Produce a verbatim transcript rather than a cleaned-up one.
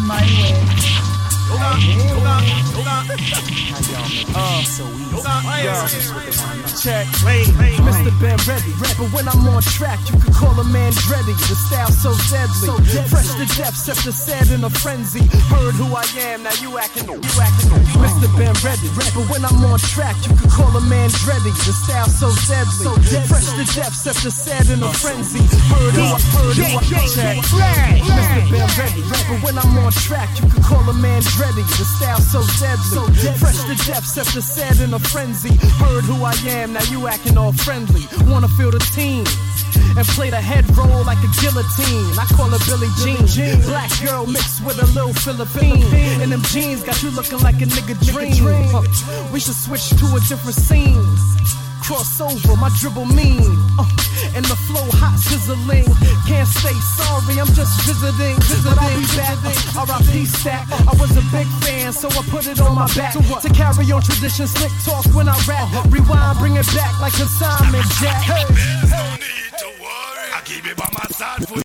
my way. Yoga, yoga, yoga. How y'all make Uh, it so easy? yoga, This is what they wanna know. Check, wait, wait, Mister Ben Ready, but when I'm on track, you can call a man Dreddy. The style so deadly, fresh to death, scepter sad in a frenzy. Heard who I am, now you acting, you acting. Mister Ben Ready, but when I'm on track, you can call a man Dreddy. The style so deadly, fresh to death, scepter sad in a frenzy. Heard who I, heard who I check. Mister Ben Ready, but when I'm on track, you can call a man Dreddy. The style so deadly, fresh to death, scepter sad in a frenzy. Heard who I am, now you acting all friendly. Wanna feel the team and play the head roll like a guillotine. I call her Billie Jean. Black girl mixed with a little Philippine. And them jeans got you looking like a nigga dream. Huh. We should switch to a different scene. Crossover, my dribble mean. Uh, and the flow hot sizzling. Can't say sorry, I'm just visiting. But I'll be back. Uh, R I P stack. I was a big fan, so I put it on my back. To carry on tradition, slick talk when I rap. Rewind, bring it back like consignment jack. Hey. No need to worry. I keep it by my side for